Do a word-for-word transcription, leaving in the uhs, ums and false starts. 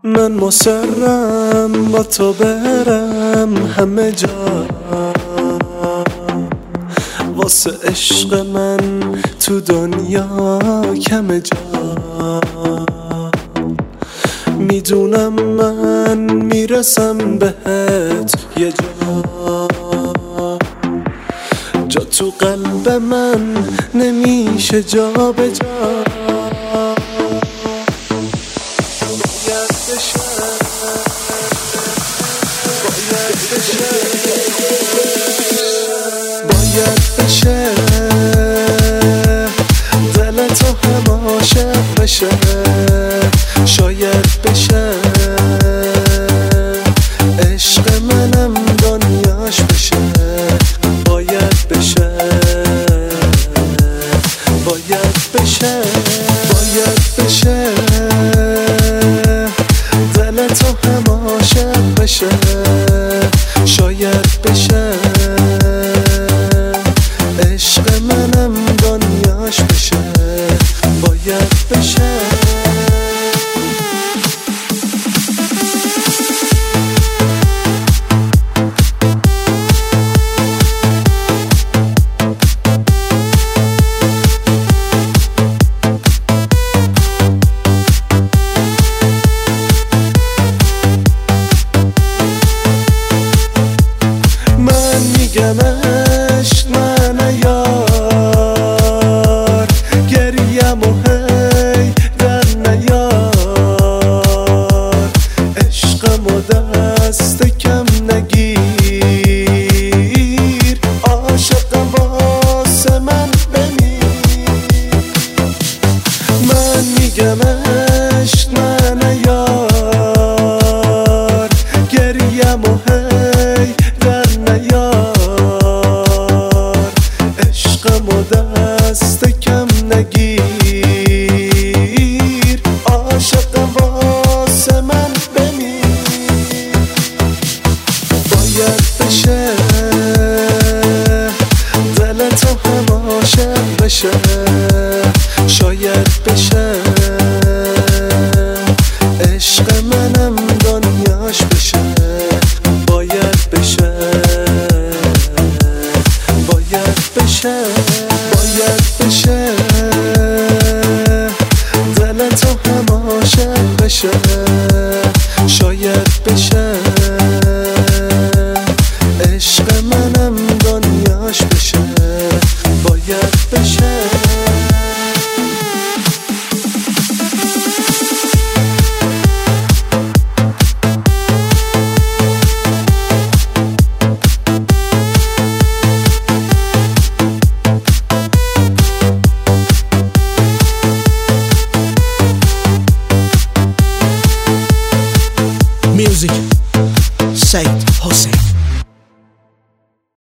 من مصرم با تو برم همه جا، واسه عشق من تو دنیا کم جا. میدونم من میرسم بهت یه جا، جا تو قلب من نمیشه جا به جا. باید بشه، باید بشه، باید بشه، دل تو هم عاشق بشه. شاید بشه عشق منم دنیاش بشه. باید بشه، باید بشه، باید بشه، دل تو هم عاشق بشه. شاید بشه عشق منم دنیاش بشه. باید بشه. میگمش نه نه یار، گریم و